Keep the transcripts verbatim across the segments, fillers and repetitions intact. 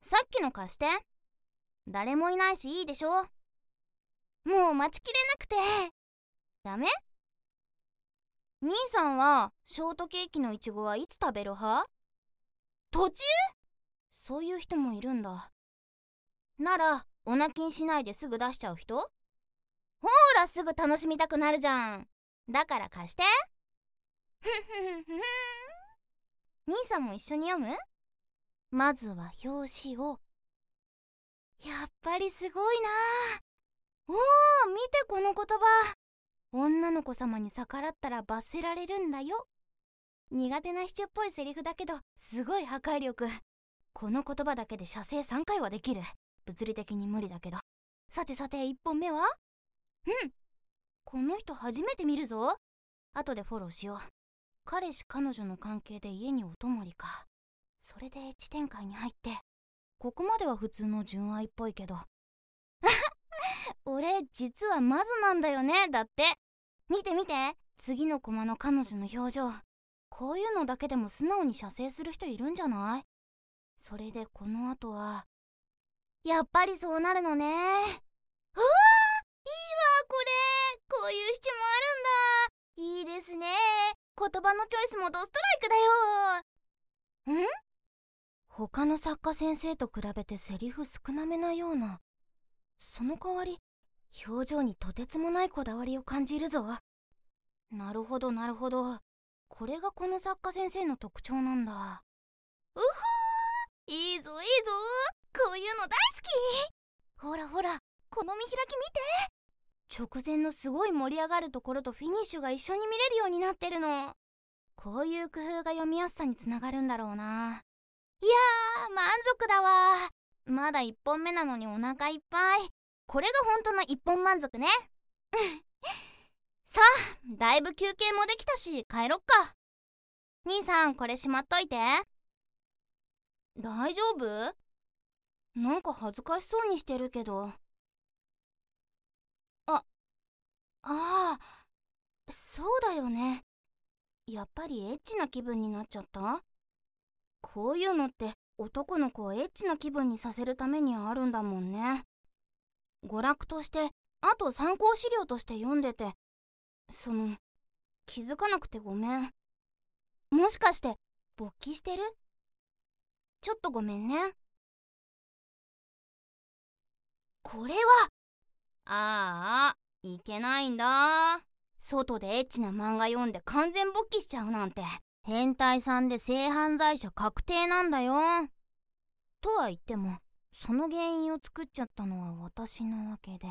さっきの貸して。誰もいないしいいでしょ。もう待ちきれなくて。ダメ？兄さんはショートケーキのいちごはいつ食べる派？途中？そういう人もいるんだ。ならお泣きにしないですぐ出しちゃう人？ほーら、すぐ楽しみたくなるじゃん。だから貸して。ふふふふ兄さんも一緒に読む？まずは表紙を。やっぱりすごいな。おー、見てこの言葉。女の子様に逆らったら罰せられるんだよ。苦手なシチュっぽいセリフだけどすごい破壊力。この言葉だけで写生さんかいはできる。物理的に無理だけど。さてさて、いっぽんめは？うん、この人初めて見るぞ。後でフォローしよう。彼氏彼女の関係で家にお泊まりか。それでエッチ展開に入って。ここまでは普通の純愛っぽいけど俺実はマズなんだよね。だって見て見て、次のコマの彼女の表情。こういうのだけでも素直に写生する人いるんじゃない？それでこの後はやっぱりそうなるのね。うわー、いいわこれ。こういうシチュもあるんだ。いいですね。言葉のチョイスもドストライクだよ。ん？他の作家先生と比べてセリフ少なめなような。その代わり表情にとてつもないこだわりを感じるぞ。なるほどなるほど、これがこの作家先生の特徴なんだ。うふー、いいぞいいぞ、こういうの大好き。ほらほら、この見開き見て。直前のすごい盛り上がるところとフィニッシュが一緒に見れるようになってるの。こういう工夫が読みやすさにつながるんだろうな。いやー、満足だわ。まだいっぽんめなのにお腹いっぱい。これが本当の一本満足ねさあ、だいぶ休憩もできたし帰ろっか。兄さん、これしまっといて。大丈夫？なんか恥ずかしそうにしてるけど。あ、ああ、そうだよね。やっぱりエッチな気分になっちゃった？こういうのって男の子をエッチな気分にさせるためにあるんだもんね。娯楽として、あと参考資料として読んでて、その気づかなくてごめん。もしかして勃起してる？ちょっとごめんね。これはああ、いけないんだ。外でエッチな漫画読んで完全勃起しちゃうなんて変態さんで性犯罪者確定なんだよ。とは言ってもその原因を作っちゃったのは私なわけで、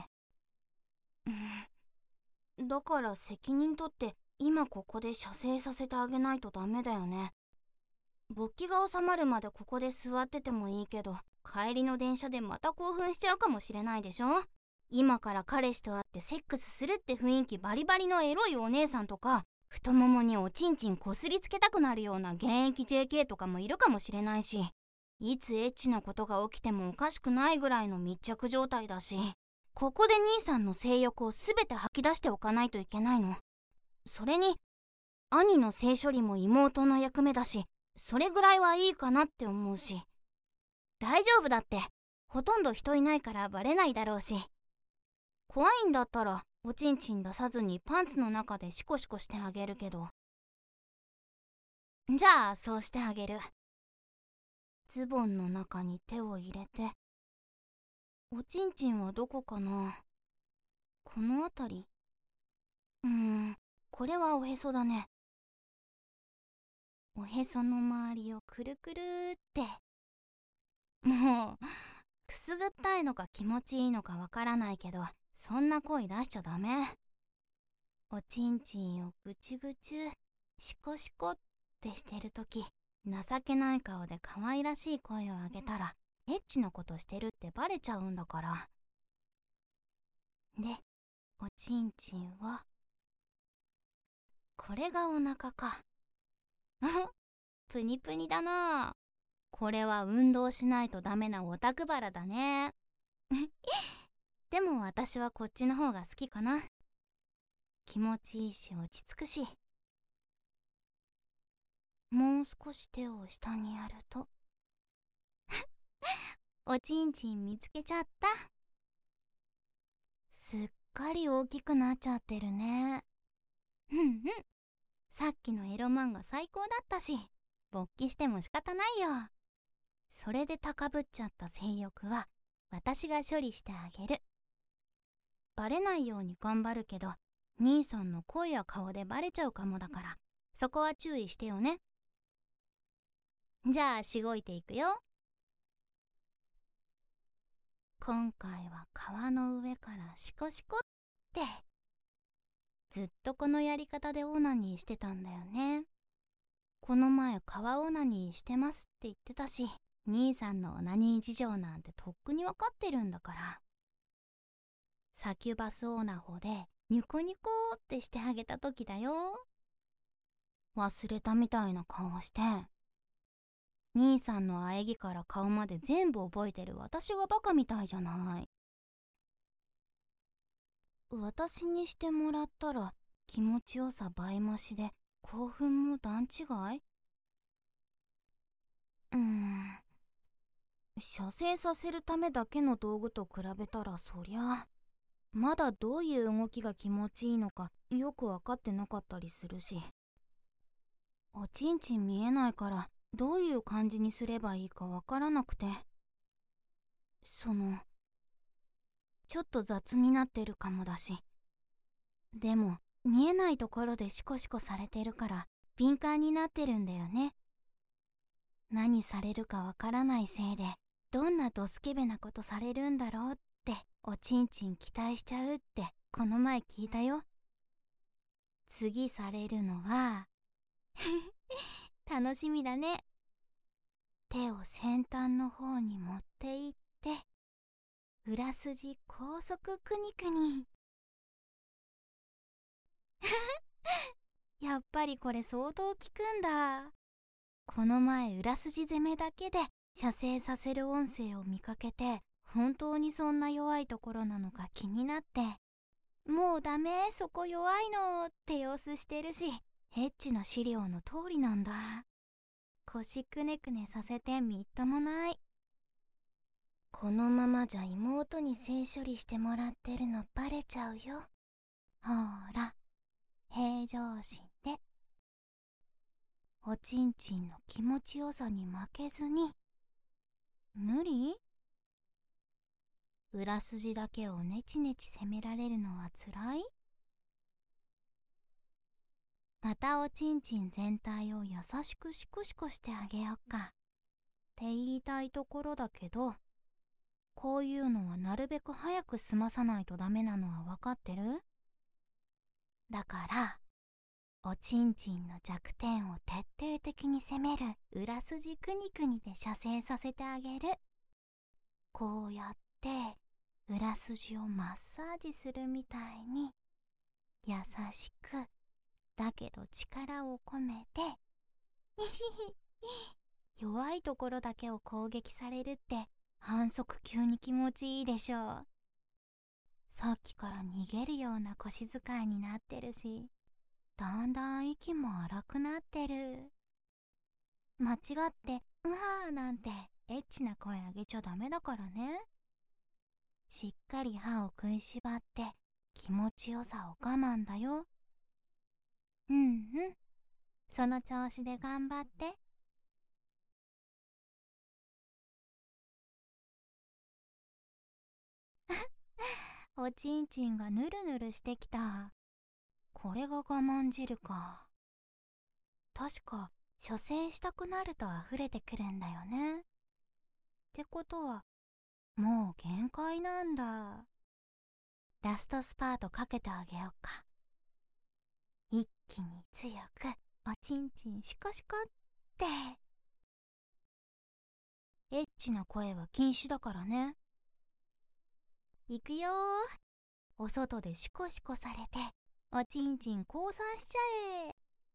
うん、だから責任取って今ここで射精させてあげないとダメだよね。勃起が収まるまでここで座っててもいいけど、帰りの電車でまた興奮しちゃうかもしれないでしょ。今から彼氏と会ってセックスするって雰囲気バリバリのエロいお姉さんとか、太ももにおちんちんこすりつけたくなるような現役 ジェーケー とかもいるかもしれないし、いつエッチなことが起きてもおかしくないぐらいの密着状態だし、ここで兄さんの性欲を全て吐き出しておかないといけないの。それに兄の性処理も妹の役目だし、それぐらいはいいかなって思うし。大丈夫だって、ほとんど人いないからバレないだろうし。怖いんだったらおちんちん出さずにパンツの中でシコシコしてあげるけど。じゃあそうしてあげる。ズボンの中に手を入れて。おちんちんはどこかな？このあたり？うーん、これはおへそだね。おへその周りをくるくるって。もうくすぐったいのか気持ちいいのかわからないけど、そんな声出しちゃダメ。おちんちんをぐちゅぐちゅシコシコってしてるとき、情けない顔で可愛らしい声をあげたらエッチなことしてるってバレちゃうんだから。で、おちんちんはこれがお腹かプニプニだな。これは運動しないとダメなオタクバラだねでも私はこっちの方が好きかな。気持ちいいし落ち着くし。もう少し手を下にやるとおちんちん見つけちゃった。すっかり大きくなっちゃってるね。うんうん。さっきのエロ漫画最高だったし、勃起しても仕方ないよ。それで高ぶっちゃった性欲は私が処理してあげる。バレないように頑張るけど、兄さんの声や顔でバレちゃうかもだから、そこは注意してよね。じゃあしごいていくよ。今回は川の上からシコシコって。ずっとこのやり方でオナニーしてたんだよね。この前川オナニーしてますって言ってたし、兄さんのオナニー事情なんてとっくにわかってるんだから。サキュバスオナホでニコニコってしてあげた時だよ。忘れたみたいな顔して。兄さんの喘ぎから顔まで全部覚えてる私がバカみたいじゃない。私にしてもらったら気持ちよさ倍増しで興奮も段違い？うーん。射精させるためだけの道具と比べたらそりゃまだどういう動きが気持ちいいのかよく分かってなかったりするし、おちんちん見えないからどういう感じにすればいいか分からなくて、そのちょっと雑になってるかもだし、でも見えないところでシコシコされてるから敏感になってるんだよね。何されるか分からないせいでどんなドスケベなことされるんだろうっておちんちん期待しちゃうってこの前聞いたよ。次されるのは楽しみだね。手を先端の方に持っていって裏筋高速くにくにやっぱりこれ相当効くんだ。この前裏筋攻めだけで射精させる音声を見かけて、本当にそんな弱いところなのか気になって、もうダメそこ弱いのって様子してるし、エッチな資料の通りなんだ。腰くねくねさせてみっともない。このままじゃ妹に性処理してもらってるのバレちゃうよ。ほーら、平常心で。おちんちんの気持ちよさに負けずに。無理？裏筋だけをネチネチ責められるのはつらい？またおちんちん全体を優しくシコシコしてあげよっかって言いたいところだけど、こういうのはなるべく早く済まさないとダメなのはわかってる？だからおちんちんの弱点を徹底的に攻める裏筋くにくにで射精させてあげる。こうやって裏筋をマッサージするみたいに優しくだけど力を込めて弱いところだけを攻撃されるって反則級に気持ちいいでしょう。さっきから逃げるような腰使いになってるし、だんだん息も荒くなってる。間違って「うわー」なんてエッチな声あげちゃダメだからね。しっかり歯を食いしばって気持ちよさを我慢だよ。うんうん、その調子で頑張って。おちんちんがぬるぬるしてきた。これが我慢汁か。確か射精したくなると溢れてくるんだよね。ってことはもう限界なんだ。ラストスパートかけてあげようか。一気に強くおちんちんシコシコって。エッチな声は禁止だからね。いくよー。お外でシコシコされておちんちん降参しちゃえ。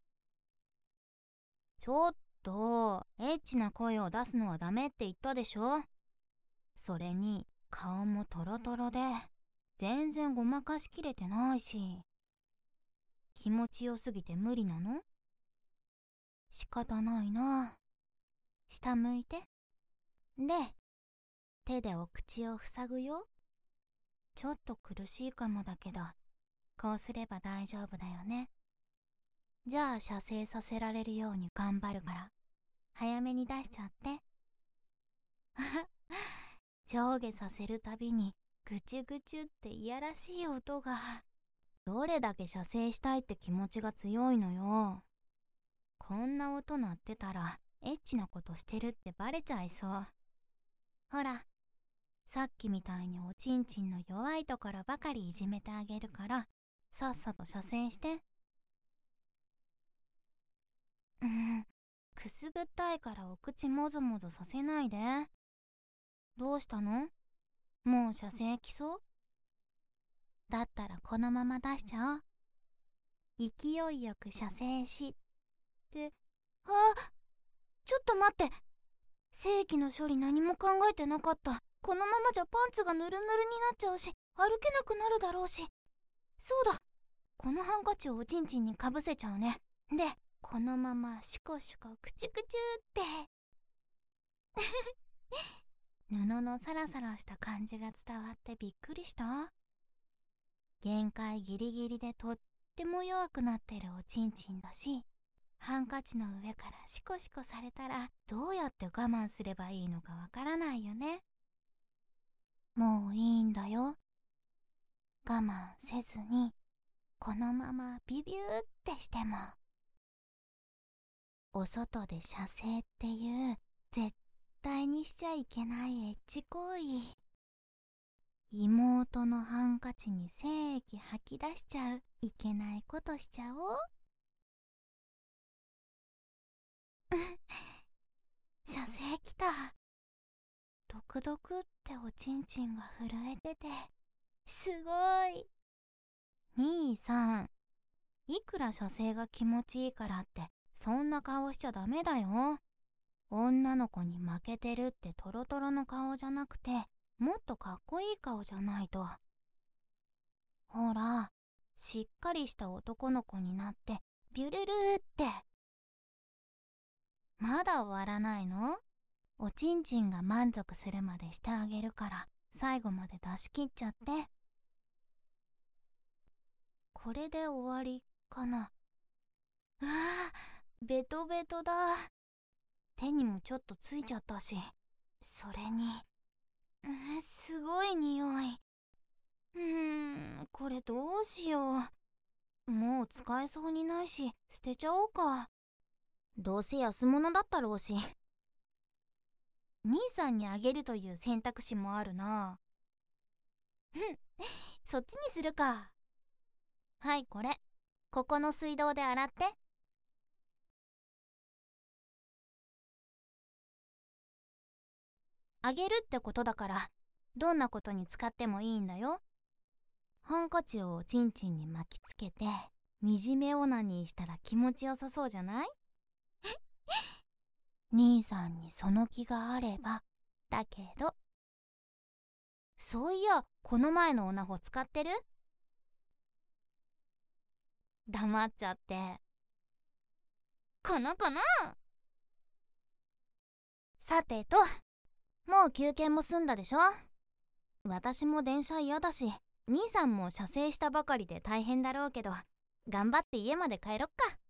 ちょっとエッチな声を出すのはダメって言ったでしょ。それに顔もトロトロで全然ごまかしきれてないし、気持ちよすぎて無理なの？仕方ないな。下向いて。で手でお口を塞ぐよ。ちょっと苦しいかもだけど、こうすれば大丈夫だよね。じゃあ射精させられるように頑張るから、早めに出しちゃって。上下させるたびにぐちゅぐちゅっていやらしい音が。どれだけ射精したいって気持ちが強いのよ。こんな音鳴ってたらエッチなことしてるってバレちゃいそう。ほら、さっきみたいにおちんちんの弱いところばかりいじめてあげるから、さっさと射精して。うん、くすぐったいからお口もぞもぞさせないで。どうしたの？もう射精きそう？だったらこのまま出しちゃおう。勢いよく射精しって。あ、ちょっと待って。正規の処理何も考えてなかった。このままじゃパンツがヌルヌルになっちゃうし、歩けなくなるだろうし。そうだ、このハンカチをおちんちんにかぶせちゃうね。で、このままシコシコクチュクチュって布のサラサラした感じが伝わってびっくりした。限界ギリギリでとっても弱くなってるおちんちんだし、ハンカチの上からシコシコされたらどうやって我慢すればいいのかわからないよね。もういいんだよ。我慢せずにこのままビビューってしても。お外で射精っていう絶対にしちゃいけないエッチ行為。妹のハンカチに精液吐き出しちゃういけないことしちゃおう。射精きた。ドクドクっておちんちんが震えててすごい。兄さん、いくら射精が気持ちいいからってそんな顔しちゃダメだよ。女の子に負けてるってトロトロの顔じゃなくて、もっとかっこいい顔じゃないと。ほら、しっかりした男の子になってビュルルーって。まだ終わらないの？おちんちんが満足するまでしてあげるから最後まで出し切っちゃって。これで終わりかな。うわー、ベトベトだ。手にもちょっとついちゃったし、それに、うん、すごい匂い。うーん、これどうしよう。もう使えそうにないし捨てちゃおうか。どうせ安物だったろうし。兄さんにあげるという選択肢もあるな。うん、そっちにするか。はい、これここの水道で洗って。あげるってことだからどんなことに使ってもいいんだよ。ハンカチをおちんちんに巻きつけて惨めオナニーしたら気持ちよさそうじゃない？兄さんにその気があればだけど。そういや、この前のオナホ使ってる？黙っちゃって。この子の。さてと、もう休憩も済んだでしょ。私も電車嫌だし、兄さんも射精したばかりで大変だろうけど、頑張って家まで帰ろっか。